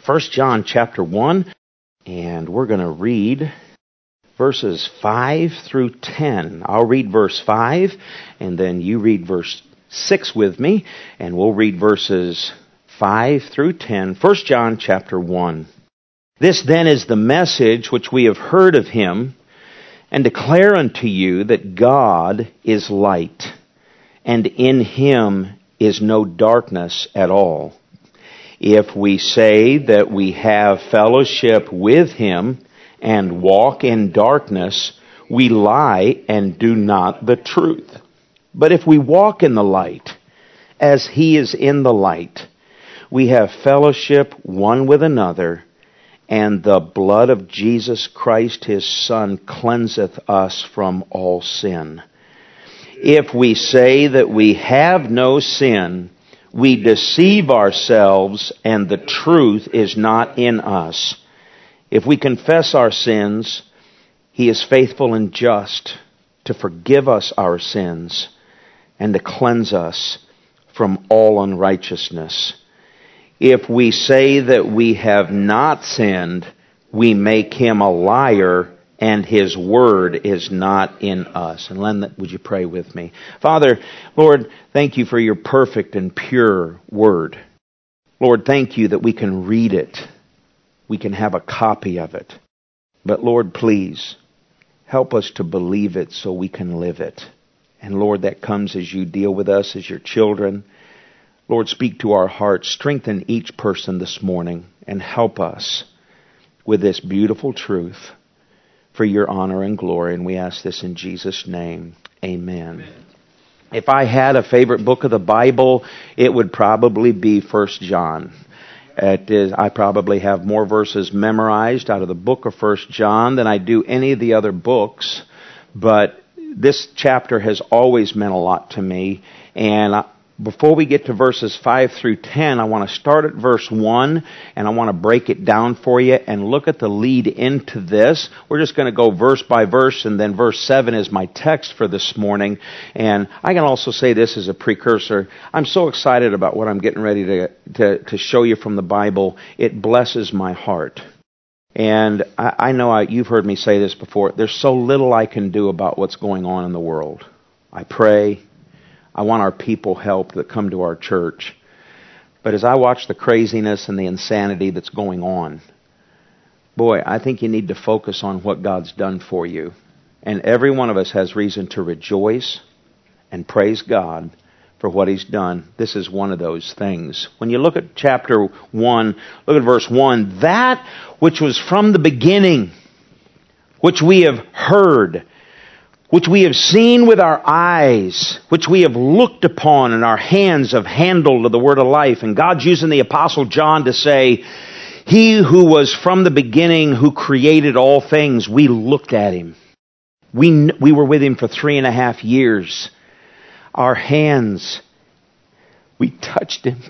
1 John chapter 1, and we're going to read verses 5 through 10. I'll read verse 5, and then you read verse 6 with me, and we'll read verses 5 through 10. 1 John chapter 1. This then is the message which we have heard of him, and declare unto you that God is light, and in him is no darkness at all. If we say that we have fellowship with him and walk in darkness, we lie and do not the truth. But if we walk in the light, as he is in the light, we have fellowship one with another, and the blood of Jesus Christ his Son cleanseth us from all sin. If we say that we have no sin, we deceive ourselves, and the truth is not in us. If we confess our sins, he is faithful and just to forgive us our sins and to cleanse us from all unrighteousness. If we say that we have not sinned, we make him a liar, and his word is not in us. And Len, would you pray with me? Father, Lord, thank you for your perfect and pure word. Lord, thank you that we can read it. We can have a copy of it. But Lord, please, help us to believe it so we can live it. And Lord, that comes as you deal with us as your children. Lord, speak to our hearts. Strengthen each person this morning and help us with this beautiful truth for your honor and glory. And we ask this in Jesus' name. Amen. Amen. If I had a favorite book of the Bible, it would probably be 1 John. I probably have more verses memorized out of the book of 1 John than I do any of the other books. But this chapter has always meant a lot to me. And before we get to verses 5 through 10, I want to start at verse 1, and I want to break it down for you and look at the lead into this. We're just going to go verse by verse, and then verse 7 is my text for this morning. And I can also say this as a precursor. I'm so excited about what I'm getting ready to show you from the Bible. It blesses my heart. And I know you've heard me say this before. There's so little I can do about what's going on in the world. I pray. I want our people helped that come to our church. But as I watch the craziness and the insanity that's going on, boy, I think you need to focus on what God's done for you. And every one of us has reason to rejoice and praise God for what he's done. This is one of those things. When you look at chapter 1, look at verse 1. That which was from the beginning, which we have heard, which we have seen with our eyes, which we have looked upon, and our hands have handled of the word of life. And God's using the Apostle John to say, he who was from the beginning, who created all things, we looked at him. We were with him for 3.5 years. Our hands, we touched him.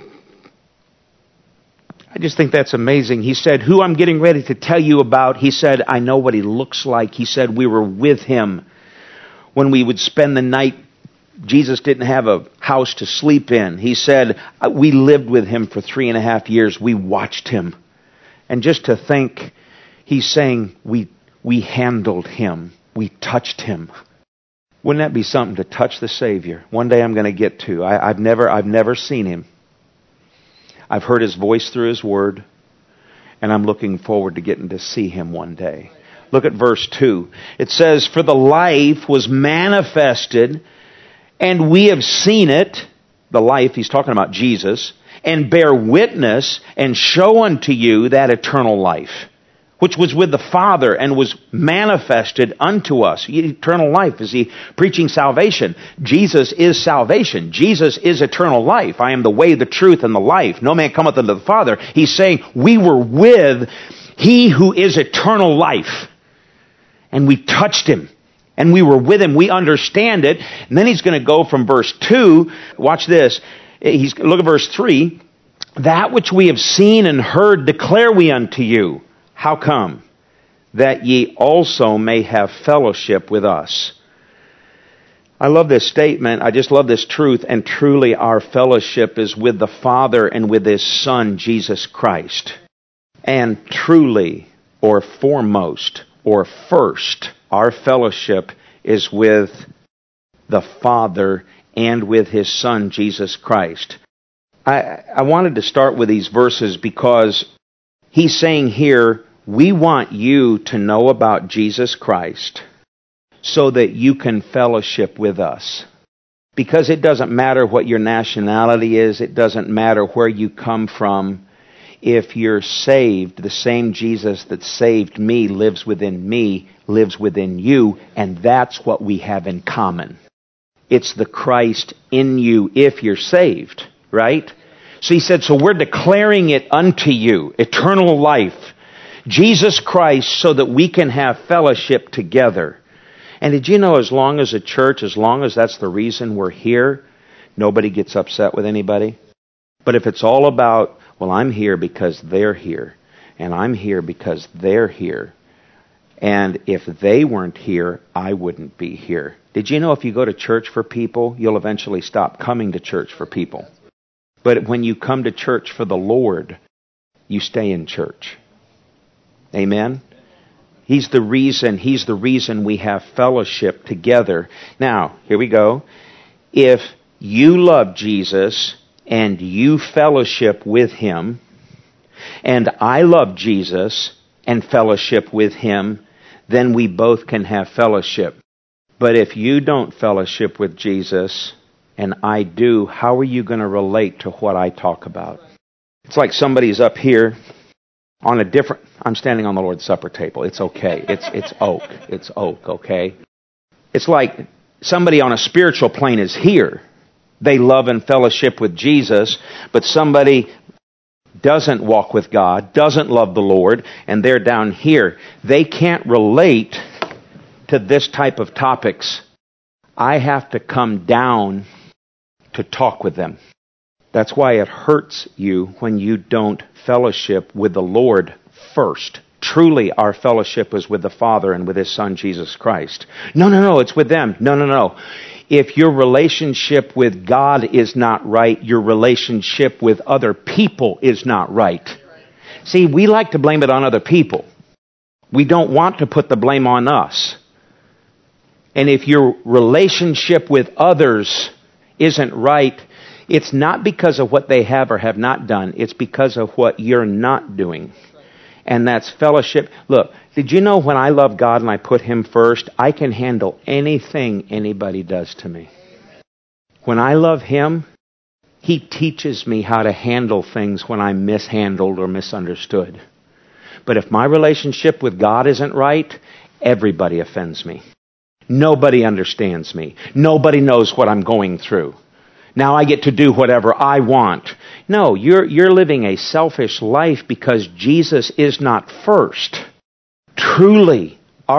I just think that's amazing. He said, who I'm getting ready to tell you about, he said, I know what he looks like. He said, we were with him. When we would spend the night, Jesus didn't have a house to sleep in. He said, we lived with him for 3.5 years. We watched him. And just to think, he's saying, we handled him. We touched him. Wouldn't that be something to touch the Savior? One day I'm going to get to. I've never seen him. I've heard his voice through his word. And I'm looking forward to getting to see him one day. Look at verse 2. It says, for the life was manifested, and we have seen it, the life, he's talking about Jesus, and bear witness and show unto you that eternal life, which was with the Father and was manifested unto us. Eternal life. Is he preaching salvation? Jesus is salvation. Jesus is eternal life. I am the way, the truth, and the life. No man cometh unto the Father. He's saying we were with he who is eternal life. And we touched him. And we were with him. We understand it. And then he's going to go from verse 2. Watch this. Look at verse 3. That which we have seen and heard declare we unto you. How come? That ye also may have fellowship with us. I love this statement. I just love this truth. And truly our fellowship is with the Father and with his Son, Jesus Christ. And truly, or foremost, or first, our fellowship is with the Father and with His Son, Jesus Christ. I wanted to start with these verses because he's saying here, we want you to know about Jesus Christ so that you can fellowship with us. Because it doesn't matter what your nationality is, it doesn't matter where you come from. If you're saved, the same Jesus that saved me, lives within you, and that's what we have in common. It's the Christ in you if you're saved, right? So he said, so we're declaring it unto you, eternal life, Jesus Christ, so that we can have fellowship together. And did you know, as long as a church, as long as that's the reason we're here, nobody gets upset with anybody? But if it's all about, well, I'm here because they're here, and I'm here because they're here, and if they weren't here, I wouldn't be here. Did you know if you go to church for people, you'll eventually stop coming to church for people? But when you come to church for the Lord, you stay in church. Amen? He's the reason we have fellowship together. Now, here we go. If you love Jesus and you fellowship with Him, and I love Jesus and fellowship with Him, then we both can have fellowship. But if you don't fellowship with Jesus and I do, how are you going to relate to what I talk about? It's like somebody's up here on a different... I'm standing on the Lord's Supper table. It's okay. It's oak. It's oak, okay? It's like somebody on a spiritual plane is here. They love and fellowship with Jesus, but somebody doesn't walk with God, doesn't love the Lord, and they're down here. They can't relate to this type of topics. I have to come down to talk with them. That's why it hurts you when you don't fellowship with the Lord first. Truly, our fellowship is with the Father and with His Son, Jesus Christ. No, it's with them. No. If your relationship with God is not right, your relationship with other people is not right. See, we like to blame it on other people. We don't want to put the blame on us. And if your relationship with others isn't right, it's not because of what they have or have not done. It's because of what you're not doing. And that's fellowship. Look, did you know when I love God and I put Him first, I can handle anything anybody does to me. When I love Him, He teaches me how to handle things when I'm mishandled or misunderstood. But if my relationship with God isn't right, everybody offends me. Nobody understands me. Nobody knows what I'm going through. Now I get to do whatever I want. No, you're living a selfish life because Jesus is not first. Truly,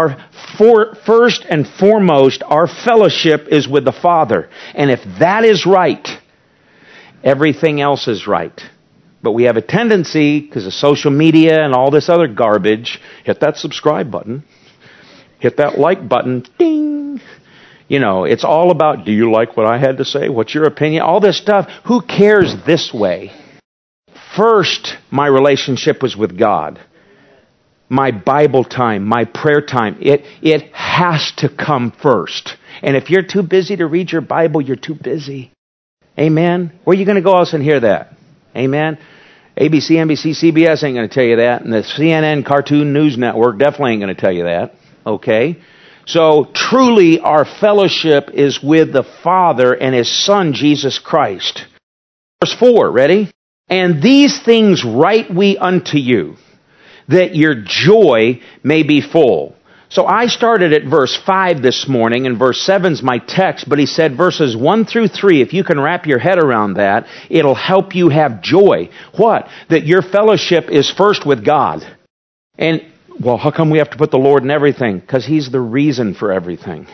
first and foremost, our fellowship is with the Father. And if that is right, everything else is right. But we have a tendency, because of social media and all this other garbage, hit that subscribe button, hit that like button, ding. You know, it's all about, do you like what I had to say? What's your opinion? All this stuff. Who cares this way? First, my relationship was with God. My Bible time, my prayer time, it has to come first. And if you're too busy to read your Bible, you're too busy. Amen? Where are you going to go else and hear that? Amen? ABC, NBC, CBS ain't going to tell you that. And the CNN Cartoon News Network definitely ain't going to tell you that. Okay? So truly our fellowship is with the Father and His Son, Jesus Christ. Verse 4, ready? And these things write we unto you, that your joy may be full. So I started at verse 5 this morning, and verse 7's my text, but he said verses 1 through 3, if you can wrap your head around that, it'll help you have joy. What? That your fellowship is first with God. And, well, how come we have to put the Lord in everything? Because He's the reason for everything.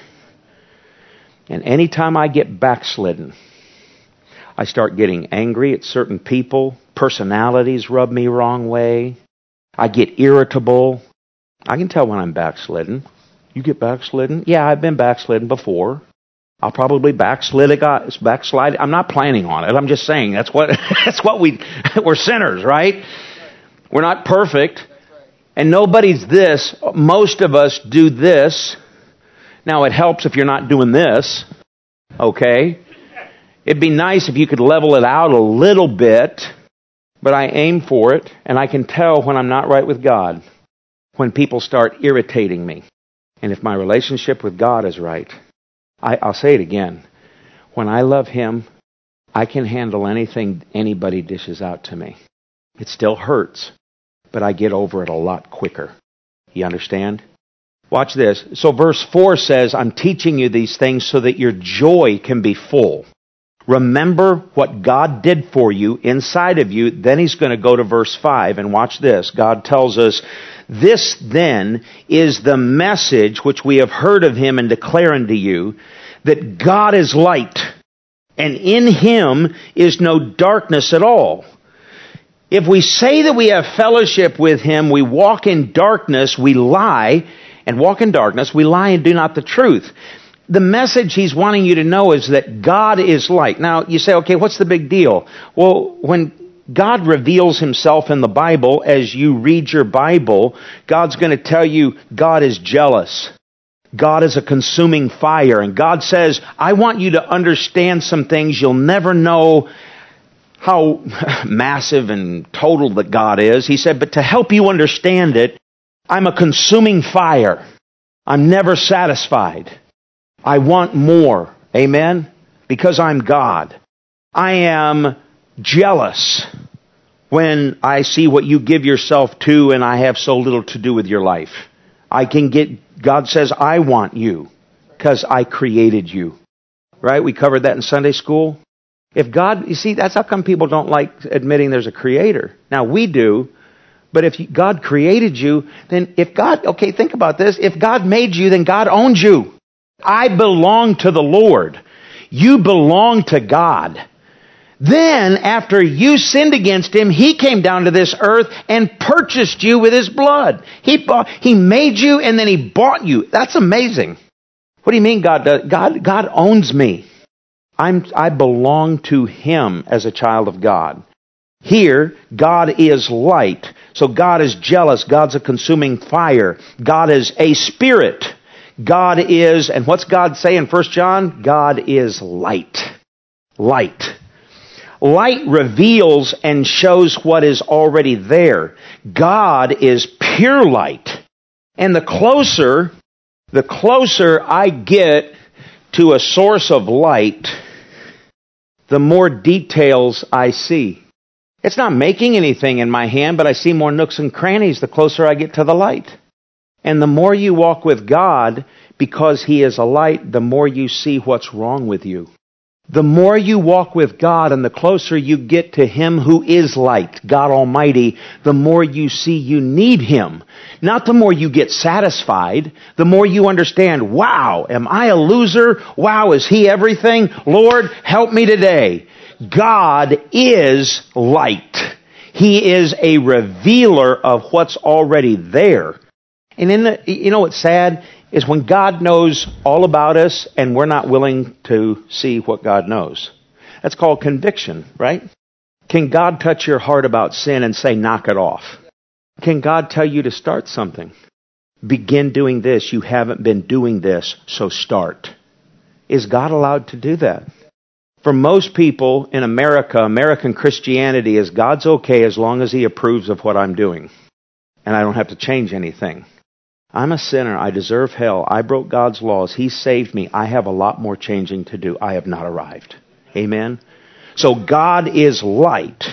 And anytime I get backslidden, I start getting angry at certain people. Personalities rub me wrong way. I get irritable. I can tell when I'm backslidden. You get backslidden? Yeah, I've been backslidden before. I'll probably backslide. I'm not planning on it. I'm just saying that's what we're sinners, right? We're not perfect. And nobody's this. Most of us do this. Now, it helps if you're not doing this. Okay? It'd be nice if you could level it out a little bit. But I aim for it. And I can tell when I'm not right with God. When people start irritating me. And if my relationship with God is right. I'll say it again. When I love Him, I can handle anything anybody dishes out to me. It still hurts. But I get over it a lot quicker. You understand? Watch this. So verse 4 says, I'm teaching you these things so that your joy can be full. Remember what God did for you inside of you. Then He's going to go to verse 5 and watch this. God tells us, this then is the message which we have heard of Him and declare unto you, that God is light, and in Him is no darkness at all. If we say that we have fellowship with Him, we walk in darkness, we lie, and walk in darkness, we lie and do not the truth. The message He's wanting you to know is that God is light. Now, you say, okay, what's the big deal? Well, when God reveals Himself in the Bible, as you read your Bible, God's going to tell you God is jealous. God is a consuming fire. And God says, I want you to understand some things. You'll never know how massive and total that God is. He said, but to help you understand it, I'm a consuming fire. I'm never satisfied. I want more. Amen? Because I'm God. I am jealous when I see what you give yourself to and I have so little to do with your life. God says, I want you because I created you. Right? We covered that in Sunday school. If God, you see, that's how come people don't like admitting there's a creator. Now, we do, but if God created you, then okay, think about this. If God made you, then God owns you. I belong to the Lord. You belong to God. Then, after you sinned against Him, He came down to this earth and purchased you with His blood. He made you and then He bought you. That's amazing. What do you mean God does? God owns me. I belong to Him as a child of God. Here, God is light. So God is jealous. God's a consuming fire. God is a spirit. God is, and what's God say in 1 John? God is light. Light. Light reveals and shows what is already there. God is pure light. And the closer I get to a source of light, the more details I see. It's not making anything in my hand, but I see more nooks and crannies the closer I get to the light. And the more you walk with God, because He is a light, the more you see what's wrong with you. The more you walk with God and the closer you get to Him who is light, God Almighty, the more you see you need Him. Not the more you get satisfied, the more you understand, wow, am I a loser? Wow, is He everything? Lord, help me today. God is light. He is a revealer of what's already there. And you know what's sad? Is when God knows all about us and we're not willing to see what God knows. That's called conviction, right? Can God touch your heart about sin and say, knock it off? Can God tell you to start something? Begin doing this. You haven't been doing this, so start. Is God allowed to do that? For most people in America, American Christianity is God's okay as long as He approves of what I'm doing. And I don't have to change anything. I'm a sinner. I deserve hell. I broke God's laws. He saved me. I have a lot more changing to do. I have not arrived. Amen? So God is light.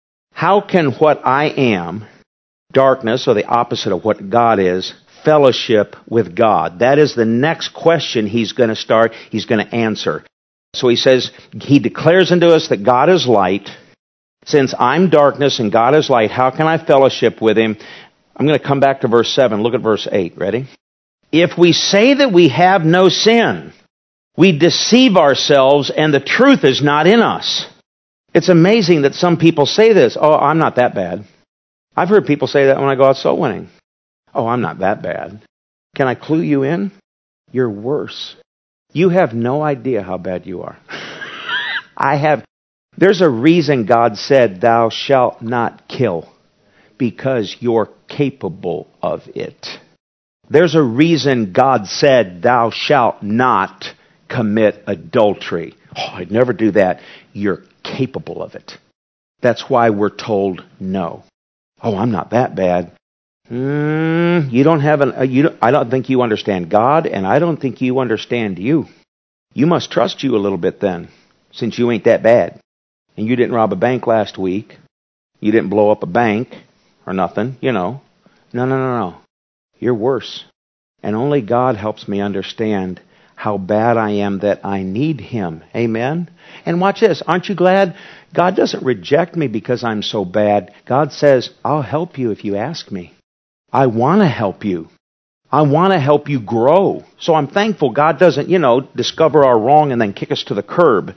How can what I am, darkness, or the opposite of what God is, fellowship with God? That is the next question He's going to start. He's going to answer. So He says, He declares unto us that God is light. Since I'm darkness and God is light, how can I fellowship with Him? I'm going to come back to verse 7. Look at verse 8. Ready? If we say that we have no sin, we deceive ourselves and the truth is not in us. It's amazing that some people say this. Oh, I'm not that bad. I've heard people say that when I go out soul winning. Oh, I'm not that bad. Can I clue you in? You're worse. You have no idea how bad you are. There's a reason God said, thou shalt not kill. because you're capable of it. There's a reason God said, thou shalt not commit adultery. Oh, I'd never do that. You're capable of it. That's why we're told no. Oh, I'm not that bad. You don't have I don't think you understand God, and I don't think you understand you. You must trust you a little bit then, since you ain't that bad. And you didn't rob a bank last week. You didn't blow up a bank or nothing, No. You're worse. And only God helps me understand how bad I am that I need Him. Amen? And watch this. Aren't you glad? God doesn't reject me because I'm so bad. God says, I'll help you if you ask me. I want to help you. I want to help you grow. So I'm thankful God doesn't, discover our wrong and then kick us to the curb.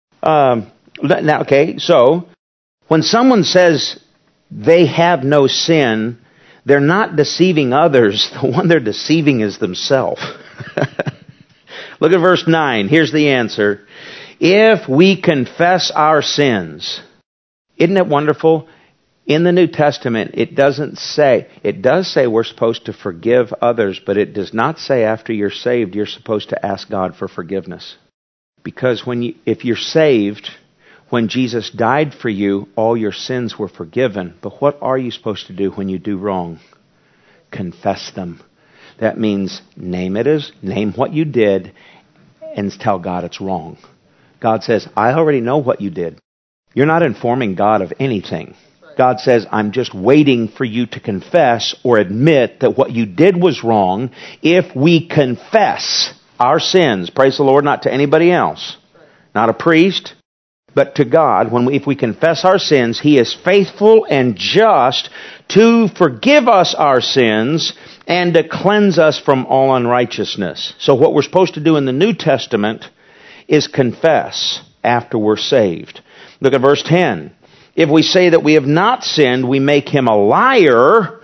Now, okay, so when someone says they have no sin, they're not deceiving others. The one they're deceiving is themselves. Look at verse 9. Here's the answer. If we confess our sins, isn't it wonderful? In the New Testament, it does say we're supposed to forgive others, but it does not say after you're saved, you're supposed to ask God for forgiveness. Because if you're saved, when Jesus died for you, all your sins were forgiven. But what are you supposed to do when you do wrong? Confess them. That means name what you did and tell God it's wrong. God says, I already know what you did. You're not informing God of anything. God says, I'm just waiting for you to confess or admit that what you did was wrong. If we confess our sins, praise the Lord, not to anybody else, not a priest, but to God, if we confess our sins, He is faithful and just to forgive us our sins and to cleanse us from all unrighteousness. So what we're supposed to do in the New Testament is confess after we're saved. Look at verse 10. If we say that we have not sinned, we make Him a liar.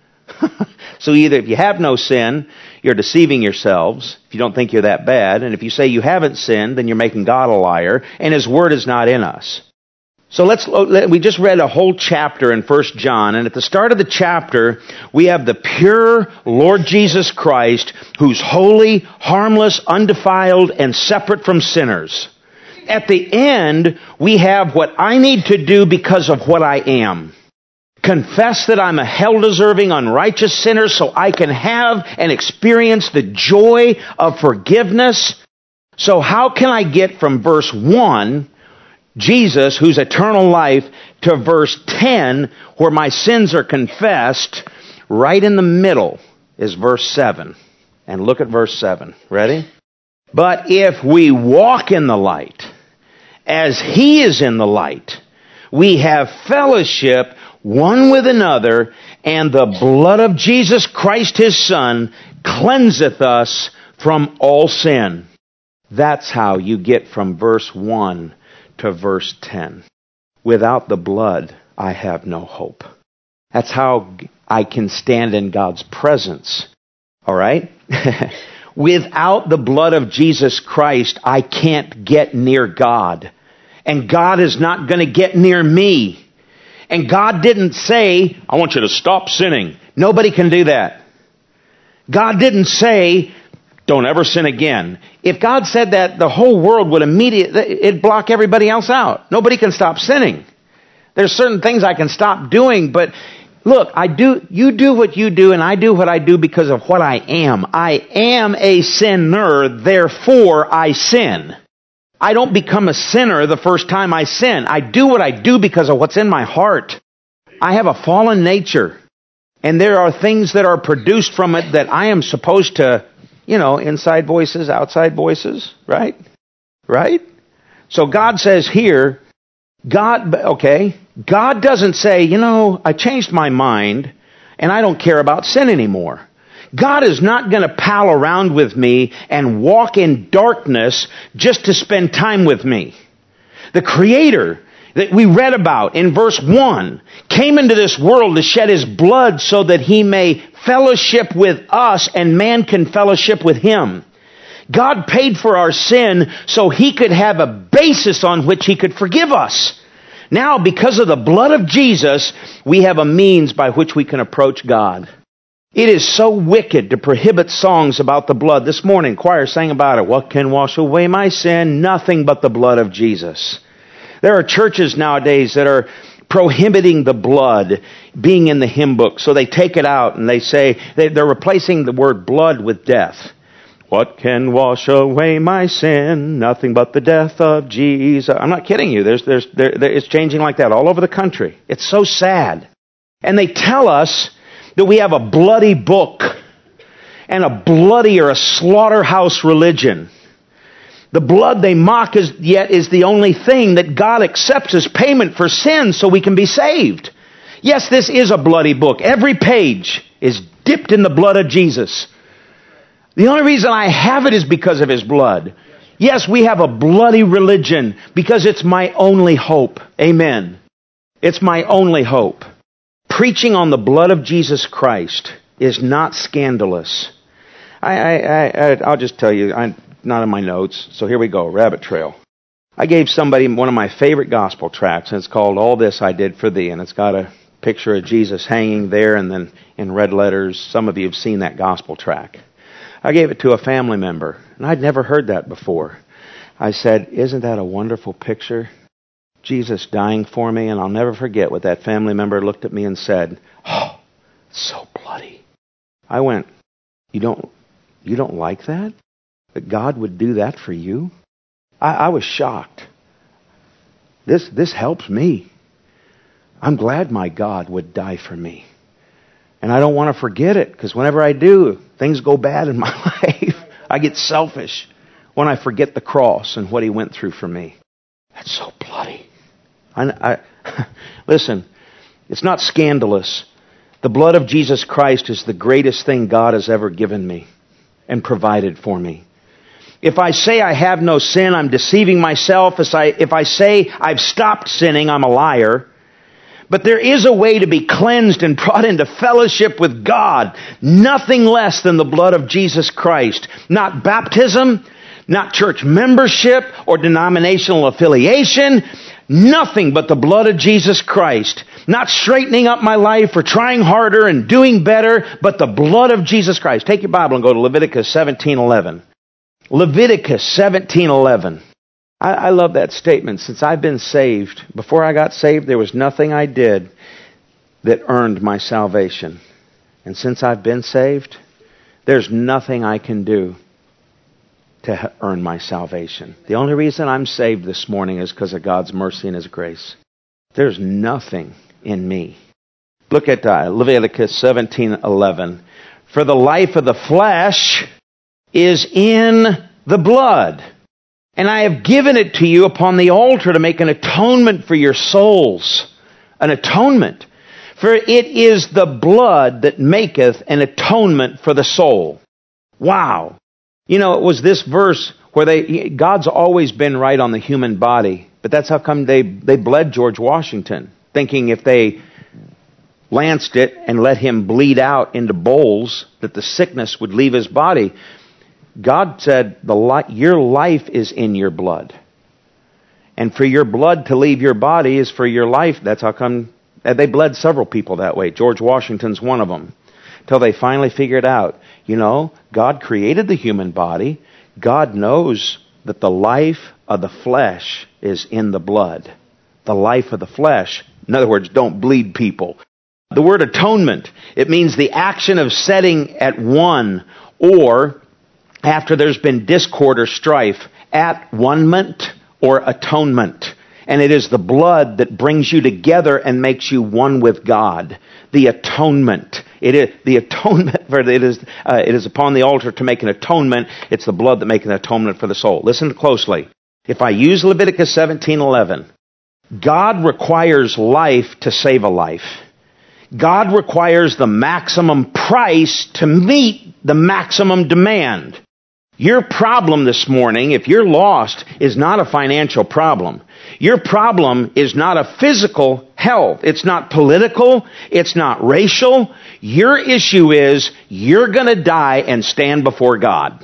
So either if you have no sin, you're deceiving yourselves, if you don't think you're that bad. And if you say you haven't sinned, then you're making God a liar, and His Word is not in us. So we just read a whole chapter in 1 John, and at the start of the chapter, we have the pure Lord Jesus Christ, who's holy, harmless, undefiled, and separate from sinners. At the end, we have what I need to do because of what I am. Confess that I'm a hell-deserving, unrighteous sinner so I can have and experience the joy of forgiveness. So how can I get from verse 1, Jesus, who's eternal life, to verse 10, where my sins are confessed? Right in the middle is verse 7. And look at verse 7. Ready? But if we walk in the light, as He is in the light, we have fellowship one with another, and the blood of Jesus Christ His Son cleanseth us from all sin. That's how you get from verse 1 to verse 10. Without the blood, I have no hope. That's how I can stand in God's presence. All right? Without the blood of Jesus Christ, I can't get near God. And God is not going to get near me. And God didn't say, I want you to stop sinning. Nobody can do that. God didn't say, don't ever sin again. If God said that, the whole world would it'd block everybody else out. Nobody can stop sinning. There's certain things I can stop doing, but look, you do what you do, and I do what I do because of what I am. I am a sinner, therefore I sin. I don't become a sinner the first time I sin. I do what I do because of what's in my heart. I have a fallen nature, and there are things that are produced from it that I am supposed to, inside voices, outside voices, right? Right? So God says here, God doesn't say, I changed my mind and I don't care about sin anymore. God is not going to pal around with me and walk in darkness just to spend time with me. The Creator that we read about in verse 1 came into this world to shed His blood so that He may fellowship with us and man can fellowship with Him. God paid for our sin so He could have a basis on which He could forgive us. Now, because of the blood of Jesus, we have a means by which we can approach God. It is so wicked to prohibit songs about the blood. This morning, choir sang about it. What can wash away my sin? Nothing but the blood of Jesus. There are churches nowadays that are prohibiting the blood being in the hymn book. So they take it out and they say, they're replacing the word blood with death. What can wash away my sin? Nothing but the death of Jesus. I'm not kidding you. It's changing like that all over the country. It's so sad. And they tell us that we have a bloody book and a bloody or a slaughterhouse religion. The blood they mock is the only thing that God accepts as payment for sin so we can be saved. Yes, this is a bloody book. Every page is dipped in the blood of Jesus. The only reason I have it is because of His blood. Yes, we have a bloody religion because it's my only hope. Amen. It's my only hope. Preaching on the blood of Jesus Christ is not scandalous. I'll just tell you, I'm not in my notes, so here we go, rabbit trail. I gave somebody one of my favorite gospel tracts, and it's called All This I Did for Thee, and it's got a picture of Jesus hanging there, and then in red letters, some of you have seen that gospel tract. I gave it to a family member, and I'd never heard that before. I said, isn't that a wonderful picture? Jesus dying for me, and I'll never forget what that family member looked at me and said, oh, it's so bloody. I went, you don't like that? That God would do that for you? I was shocked. This helps me. I'm glad my God would die for me. And I don't want to forget it, because whenever I do, things go bad in my life. I get selfish when I forget the cross and what He went through for me. That's so bloody. Listen, it's not scandalous. The blood of Jesus Christ is the greatest thing God has ever given me and provided for me. If I say I have no sin, I'm deceiving myself. If I say I've stopped sinning, I'm a liar. But there is a way to be cleansed and brought into fellowship with God. Nothing less than the blood of Jesus Christ. Not baptism, not church membership or denominational affiliation. Nothing but the blood of Jesus Christ. Not straightening up my life or trying harder and doing better, but the blood of Jesus Christ. Take your Bible and go to Leviticus 17:11. Leviticus 17:11. I love that statement. Since I've been saved, before I got saved, there was nothing I did that earned my salvation. And since I've been saved, there's nothing I can do to earn my salvation. The only reason I'm saved this morning is because of God's mercy and His grace. There's nothing in me. Look at Leviticus 17:11. For the life of the flesh is in the blood. And I have given it to you upon the altar to make an atonement for your souls. An atonement. For it is the blood that maketh an atonement for the soul. Wow. You know, it was this verse where God's always been right on the human body. But that's how come they bled George Washington. Thinking if they lanced it and let him bleed out into bowls, that the sickness would leave his body. God said, your life is in your blood. And for your blood to leave your body is for your life. That's how come they bled several people that way. George Washington's one of them. Till they finally figured out, God created the human body. God knows that the life of the flesh is in the blood. The life of the flesh. In other words, don't bleed people. The word atonement, it means the action of setting at one, or after there's been discord or strife, at one-ment or atonement. And it is the blood that brings you together and makes you one with God. The atonement. It is upon the altar to make an atonement. It's the blood that makes an atonement for the soul. Listen closely. If I use Leviticus 17:11, God requires life to save a life. God requires the maximum price to meet the maximum demand. Your problem this morning, if you're lost, is not a financial problem. Your problem is not a physical health. It's not political. It's not racial. Your issue is you're going to die and stand before God.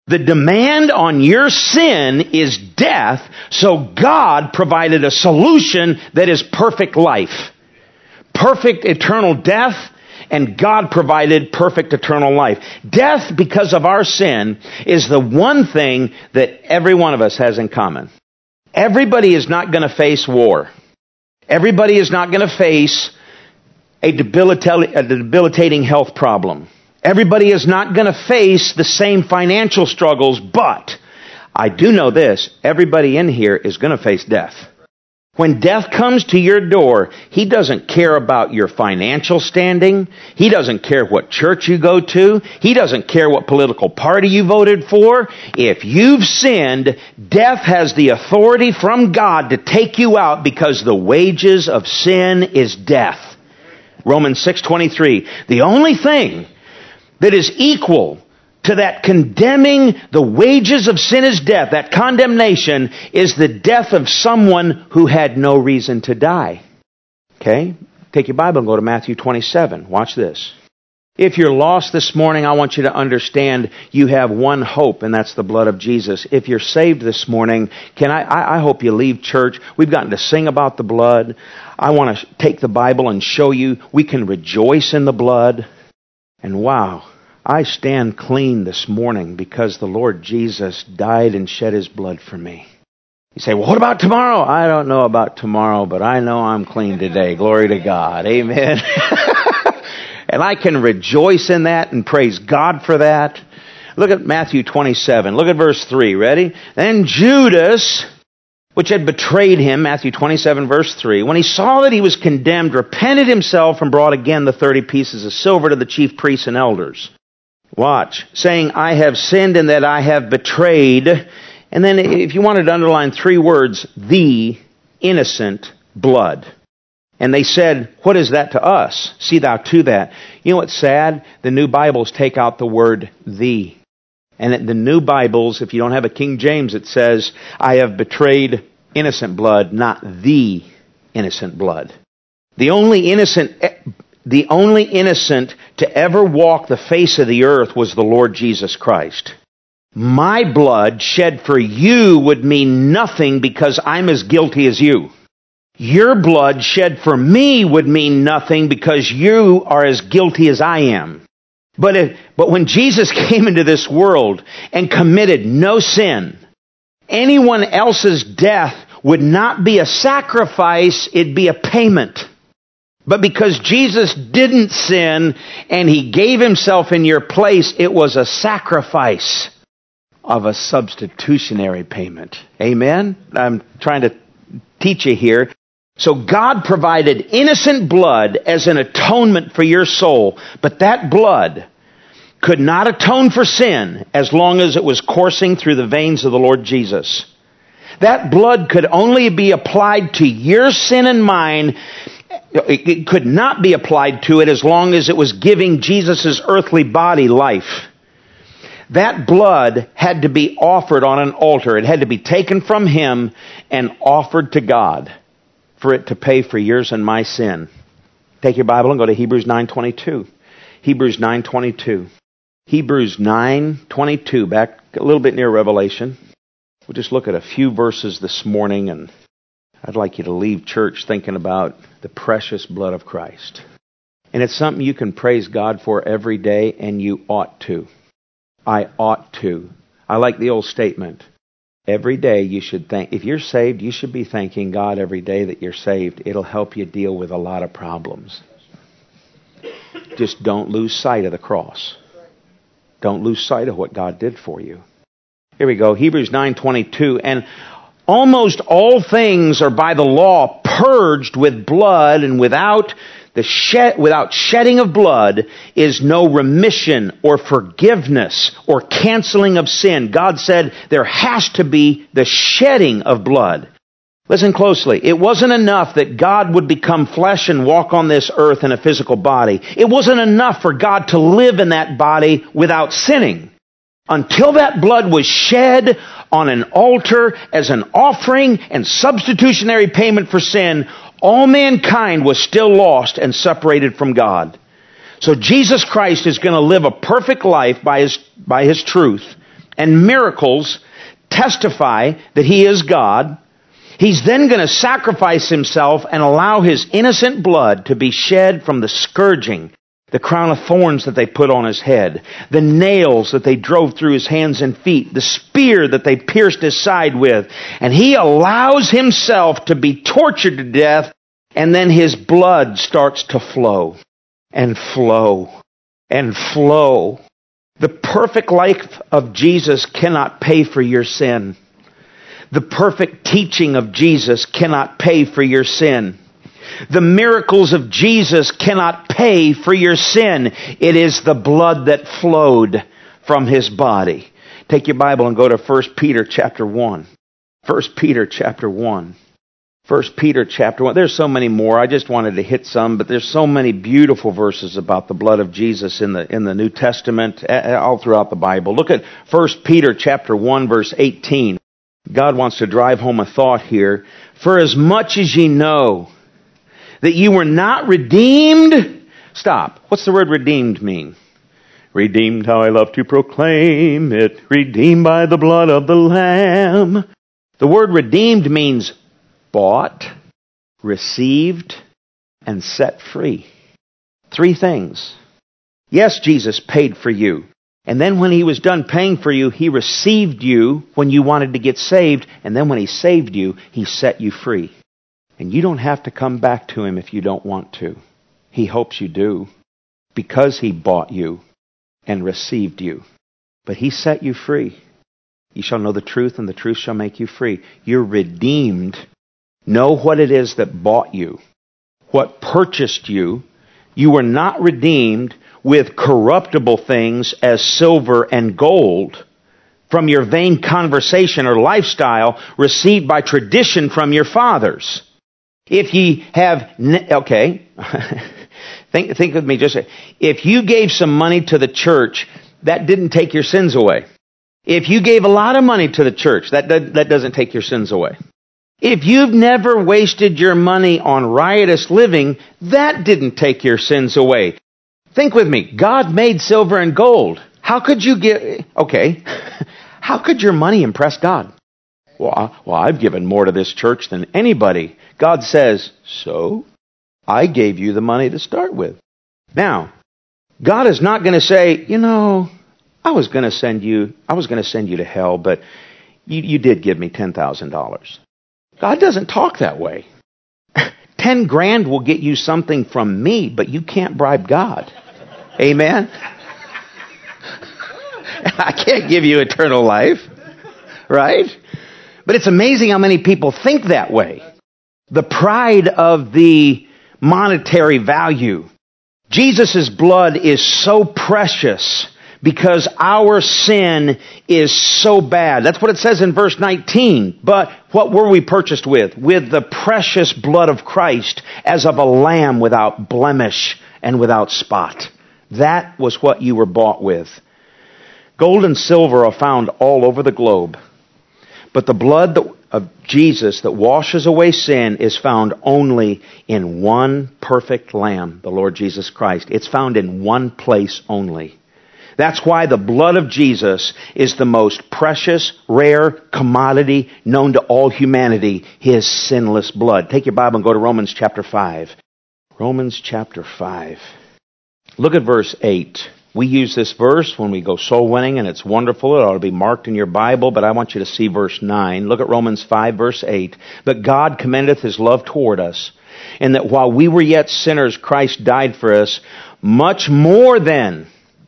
The demand on your sin is death, so God provided a solution that is perfect life. Perfect eternal death, and God provided perfect eternal life. Death, because of our sin, is the one thing that every one of us has in common. Everybody is not going to face war. Everybody is not going to face a debilitating health problem. Everybody is not going to face the same financial struggles, but I do know this, everybody in here is going to face death. When death comes to your door, He doesn't care about your financial standing. He doesn't care what church you go to. He doesn't care what political party you voted for. If you've sinned, death has the authority from God to take you out because the wages of sin is death. Romans 6:23. The only thing that is equal to that condemning the wages of sin is death, that condemnation, is the death of someone who had no reason to die. Okay? Take your Bible and go to Matthew 27. Watch this. If you're lost this morning, I want you to understand you have one hope, and that's the blood of Jesus. If you're saved this morning, I hope you leave church. We've gotten to sing about the blood. I want to take the Bible and show you we can rejoice in the blood. And wow, I stand clean this morning because the Lord Jesus died and shed His blood for me. You say, well, what about tomorrow? I don't know about tomorrow, but I know I'm clean today. Glory to God. Amen. And I can rejoice in that and praise God for that. Look at Matthew 27. Look at verse 3. Ready? Then Judas, which had betrayed Him, Matthew 27, verse 3, when he saw that he was condemned, repented himself and brought again the 30 pieces of silver to the chief priests and elders. Watch. Saying, I have sinned in that I have betrayed. And then if you wanted to underline 3 words, the innocent blood. And they said, what is that to us? See thou to that. You know what's sad? The new Bibles take out the word the. And the new Bibles, if you don't have a King James, it says, I have betrayed innocent blood, not the innocent blood. The only innocent to ever walk the face of the earth was the Lord Jesus Christ. My blood shed for you would mean nothing because I'm as guilty as you. Your blood shed for me would mean nothing because you are as guilty as I am. But when Jesus came into this world and committed no sin, anyone else's death would not be a sacrifice, it'd be a payment. But because Jesus didn't sin and He gave Himself in your place, it was a sacrifice of a substitutionary payment. Amen? I'm trying to teach you here. So God provided innocent blood as an atonement for your soul, but that blood could not atone for sin as long as it was coursing through the veins of the Lord Jesus. That blood could only be applied to your sin and mine. It could not be applied to it as long as it was giving Jesus' earthly body life. That blood had to be offered on an altar. It had to be taken from Him and offered to God for it to pay for yours and my sin. Take your Bible and go to Hebrews 9:22. Hebrews 9:22. Hebrews 9:22, back a little bit near Revelation. We'll just look at a few verses this morning, and I'd like you to leave church thinking about the precious blood of Christ. And it's something you can praise God for every day, and you ought to. I ought to. I like the old statement. Every day you should think, if you're saved, you should be thanking God every day that you're saved. It'll help you deal with a lot of problems. Just don't lose sight of the cross. Don't lose sight of what God did for you. Here we go, Hebrews 9:22. And almost all things are by the law purged with blood, and without shedding of blood is no remission or forgiveness or canceling of sin. God said there has to be the shedding of blood. Listen closely. It wasn't enough that God would become flesh and walk on this earth in a physical body. It wasn't enough for God to live in that body without sinning. Until that blood was shed on an altar as an offering and substitutionary payment for sin, all mankind was still lost and separated from God. So Jesus Christ is going to live a perfect life by His truth and miracles testify that He is God. He's then going to sacrifice Himself and allow His innocent blood to be shed from the scourging, the crown of thorns that they put on His head, the nails that they drove through His hands and feet, the spear that they pierced His side with. And He allows Himself to be tortured to death, and then His blood starts to flow and flow and flow. The perfect life of Jesus cannot pay for your sin. The perfect teaching of Jesus cannot pay for your sin. The miracles of Jesus cannot pay for your sin. It is the blood that flowed from His body. Take your Bible and go to 1 Peter chapter 1. 1 Peter chapter 1. 1 Peter chapter 1. There's so many more. I just wanted to hit some, but there's so many beautiful verses about the blood of Jesus in the New Testament, all throughout the Bible. Look at 1 Peter chapter 1, verse 18. God wants to drive home a thought here. For as much as ye know that you were not redeemed. Stop. What's the word redeemed mean? Redeemed, how I love to proclaim it. Redeemed by the blood of the Lamb. The word redeemed means bought, received, and set free. 3 things. Yes, Jesus paid for you. And then when He was done paying for you, He received you when you wanted to get saved. And then when He saved you, He set you free. And you don't have to come back to Him if you don't want to. He hopes you do. Because He bought you and received you. But He set you free. You shall know the truth, and the truth shall make you free. You're redeemed. Know what it is that bought you. What purchased you. You were not redeemed with corruptible things as silver and gold from your vain conversation or lifestyle received by tradition from your fathers. If ye have, okay, think with me just a, if you gave some money to the church, that didn't take your sins away. If you gave a lot of money to the church, that doesn't take your sins away. If you've never wasted your money on riotous living, that didn't take your sins away. Think with me. God made silver and gold. How could you how could your money impress God? Well, I've given more to this church than anybody. God says, so? I gave you the money to start with. Now, God is not going to say, I was going to send you to hell, but you did give me $10,000. God doesn't talk that way. 10 grand will get you something from me, but you can't bribe God. Amen? I can't give you eternal life. Right? But it's amazing how many people think that way. The pride of the monetary value. Jesus' blood is so precious because our sin is so bad. That's what it says in verse 19. But what were we purchased with? With the precious blood of Christ as of a lamb without blemish and without spot. That was what you were bought with. Gold and silver are found all over the globe. But the blood of Jesus that washes away sin is found only in one perfect Lamb, the Lord Jesus Christ. It's found in one place only. That's why the blood of Jesus is the most precious, rare commodity known to all humanity, His sinless blood. Take your Bible and go to Romans chapter 5. Romans chapter 5. Look at verse 8. We use this verse when we go soul winning, and it's wonderful. It ought to be marked in your Bible, but I want you to see verse 9. Look at Romans 5, verse 8. But God commendeth His love toward us, in that while we were yet sinners, Christ died for us. Much more then,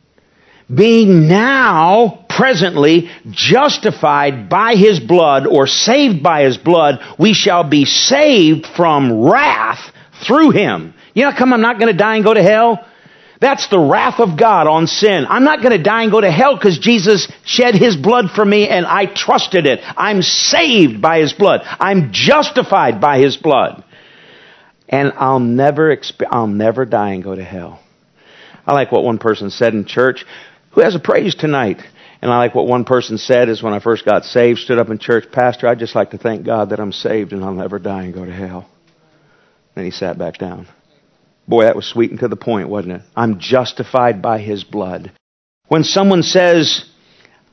being now, presently, justified by His blood, or saved by His blood, we shall be saved from wrath through Him. I'm not going to die and go to hell. That's the wrath of God on sin. I'm not going to die and go to hell because Jesus shed His blood for me and I trusted it. I'm saved by His blood. I'm justified by His blood. And I'll never die and go to hell. I like what one person said in church. Who has a praise tonight? And I like what one person said is when I first got saved, stood up in church, Pastor, I'd just like to thank God that I'm saved and I'll never die and go to hell. Then he sat back down. Boy, that was sweet and to the point, wasn't it? I'm justified by His blood. When someone says,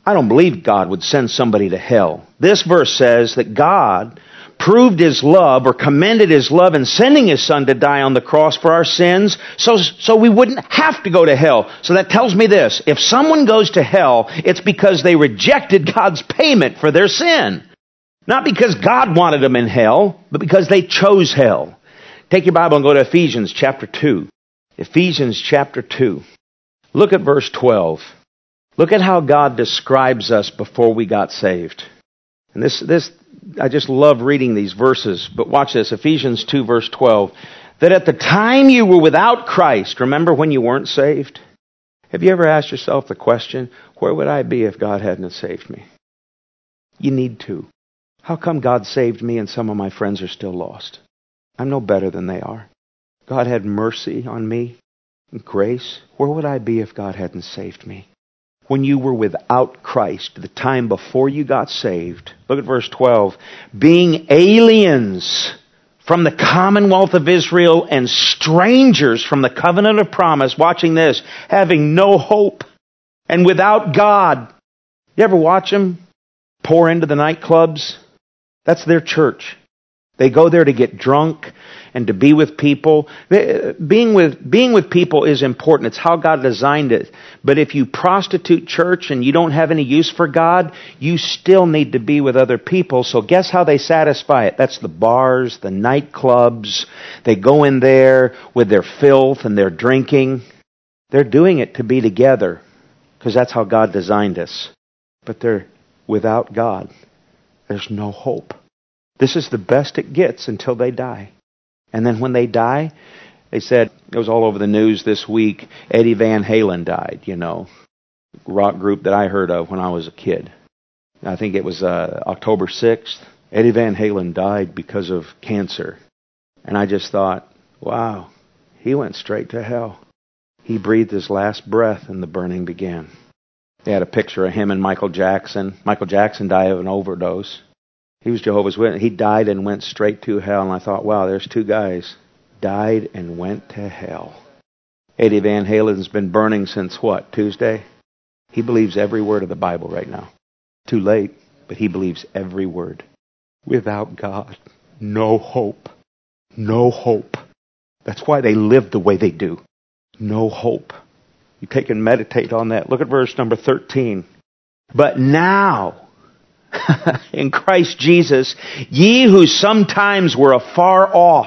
I don't believe God would send somebody to hell. This verse says that God proved His love or commended His love in sending His Son to die on the cross for our sins so we wouldn't have to go to hell. So that tells me this. If someone goes to hell, it's because they rejected God's payment for their sin. Not because God wanted them in hell, but because they chose hell. Take your Bible and go to Ephesians chapter 2. Ephesians chapter 2. Look at verse 12. Look at how God describes us before we got saved. And this I just love reading these verses, but watch this. Ephesians 2 verse 12. That at the time you were without Christ, remember when you weren't saved? Have you ever asked yourself the question, where would I be if God hadn't saved me? You need to. How come God saved me and some of my friends are still lost? I'm no better than they are. God had mercy on me and grace. Where would I be if God hadn't saved me? When you were without Christ, the time before you got saved, look at verse 12, being aliens from the commonwealth of Israel and strangers from the covenant of promise, watching this, having no hope and without God. You ever watch them pour into the nightclubs? That's their church. They go there to get drunk and to be with people. Being with people is important. It's how God designed it. But if you prostitute church and you don't have any use for God, you still need to be with other people. So guess how they satisfy it? That's the bars, the nightclubs. They go in there with their filth and their drinking. They're doing it to be together because that's how God designed us. But they're without God. There's no hope. This is the best it gets until they die. And then when they die, they said, it was all over the news this week, Eddie Van Halen died, rock group that I heard of when I was a kid. I think it was October 6th. Eddie Van Halen died because of cancer. And I just thought, wow, he went straight to hell. He breathed his last breath and the burning began. They had a picture of him and Michael Jackson. Michael Jackson died of an overdose. He was Jehovah's Witness. He died and went straight to hell. And I thought, wow, there's two guys. Died and went to hell. Eddie Van Halen's been burning since what, Tuesday? He believes every word of the Bible right now. Too late, but he believes every word. Without God, no hope. No hope. That's why they live the way they do. No hope. You take and meditate on that. Look at verse number 13. But now, in Christ Jesus, ye who sometimes were afar off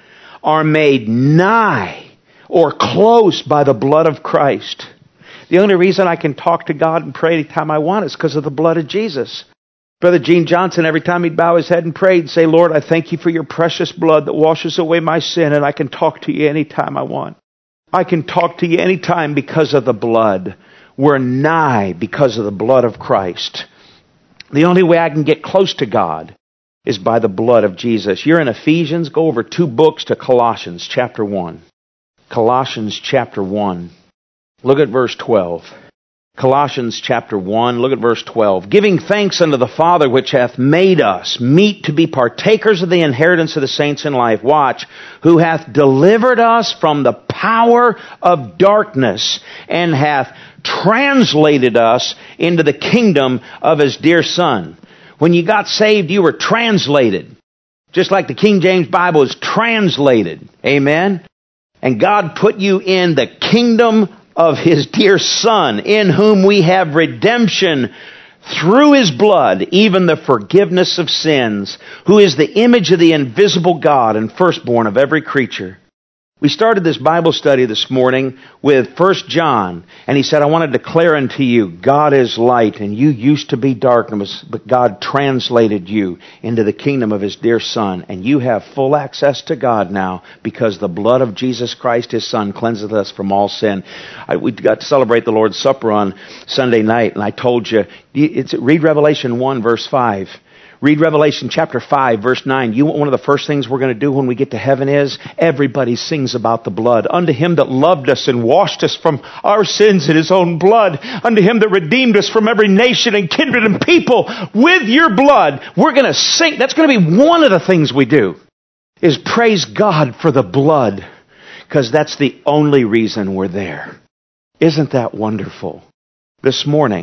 are made nigh or close by the blood of Christ. The only reason I can talk to God and pray anytime I want is because of the blood of Jesus. Brother Gene Johnson, every time he'd bow his head and pray, he'd say, Lord, I thank you for your precious blood that washes away my sin, and I can talk to you anytime I want. I can talk to you anytime because of the blood. We're nigh because of the blood of Christ. The only way I can get close to God is by the blood of Jesus. You're in Ephesians. Go over 2 books to Colossians chapter 1. Colossians chapter 1. Look at verse 12. Colossians chapter 1, look at verse 12. Giving thanks unto the Father which hath made us meet to be partakers of the inheritance of the saints in life. Watch. Who hath delivered us from the power of darkness and hath translated us into the kingdom of His dear Son. When you got saved, you were translated. Just like the King James Bible is translated. Amen? And God put you in the kingdom of His dear Son, in whom we have redemption through His blood, even the forgiveness of sins, who is the image of the invisible God and firstborn of every creature. We started this Bible study this morning with 1 John, and he said, I want to declare unto you, God is light, and you used to be darkness, but God translated you into the kingdom of His dear Son, and you have full access to God now because the blood of Jesus Christ, His Son, cleanseth us from all sin. We got to celebrate the Lord's Supper on Sunday night, and I told you, read Revelation 1, verse 5. Read Revelation chapter 5, verse 9. You want one of the first things we're going to do when we get to heaven is everybody sings about the blood. Unto Him that loved us and washed us from our sins in His own blood. Unto Him that redeemed us from every nation and kindred and people with your blood. We're going to sing. That's going to be one of the things we do, is praise God for the blood, because that's the only reason we're there. Isn't that wonderful? This morning,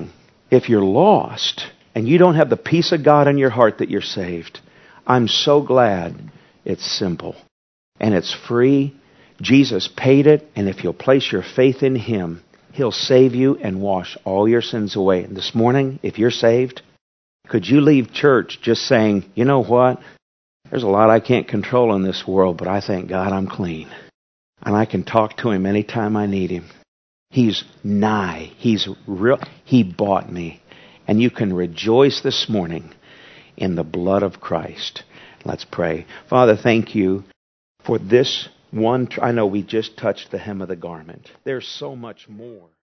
If you're lost and you don't have the peace of God in your heart that you're saved, I'm so glad it's simple and it's free. Jesus paid it, and if you'll place your faith in Him, He'll save you and wash all your sins away. And this morning, if you're saved, could you leave church just saying, you know what? There's a lot I can't control in this world, but I thank God I'm clean. And I can talk to Him anytime I need Him. He's nigh. He's real. He bought me. And you can rejoice this morning in the blood of Christ. Let's pray. Father, thank you for this one. I know we just touched the hem of the garment. There's so much more.